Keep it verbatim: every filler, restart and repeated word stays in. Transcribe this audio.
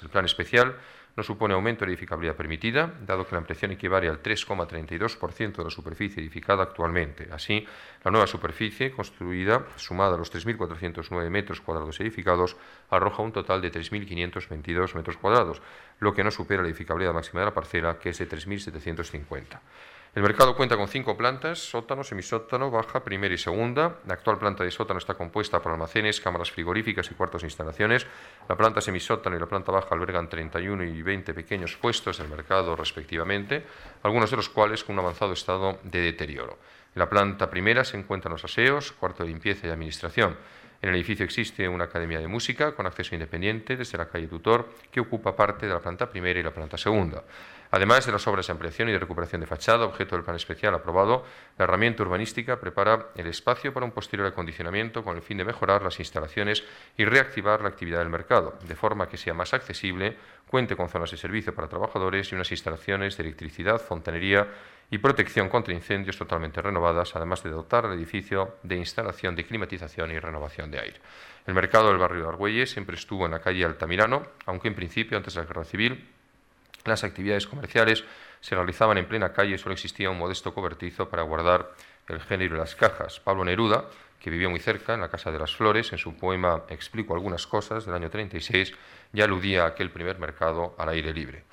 El plan especial no supone aumento de edificabilidad permitida, dado que la ampliación equivale al tres coma treinta y dos por ciento de la superficie edificada actualmente. Así, la nueva superficie construida, sumada a los tres mil cuatrocientos nueve metros cuadrados edificados, arroja un total de tres mil quinientos veintidós metros cuadrados, lo que no supera la edificabilidad máxima de la parcela, que es de tres mil setecientos cincuenta. El mercado cuenta con cinco plantas: sótano, semisótano, baja, primera y segunda. La actual planta de sótano está compuesta por almacenes, cámaras frigoríficas y cuartos de instalaciones. La planta semisótano y la planta baja albergan treinta y uno y veinte pequeños puestos del mercado respectivamente, algunos de los cuales con un avanzado estado de deterioro. En la planta primera se encuentran los aseos, cuarto de limpieza y administración. En el edificio existe una academia de música con acceso independiente desde la calle Tutor, que ocupa parte de la planta primera y la planta segunda. Además de las obras de ampliación y de recuperación de fachada, objeto del plan especial aprobado, la herramienta urbanística prepara el espacio para un posterior acondicionamiento con el fin de mejorar las instalaciones y reactivar la actividad del mercado, de forma que sea más accesible, cuente con zonas de servicio para trabajadores y unas instalaciones de electricidad, fontanería y protección contra incendios totalmente renovadas, además de dotar al edificio de instalación de climatización y renovación de aire. El mercado del barrio de Argüelles siempre estuvo en la calle Altamirano, aunque en principio, antes de la Guerra Civil, las actividades comerciales se realizaban en plena calle y solo existía un modesto cobertizo para guardar el género y las cajas. Pablo Neruda, que vivía muy cerca, en la Casa de las Flores, en su poema Explico algunas cosas, del año treinta y seis, ya aludía a aquel primer mercado al aire libre.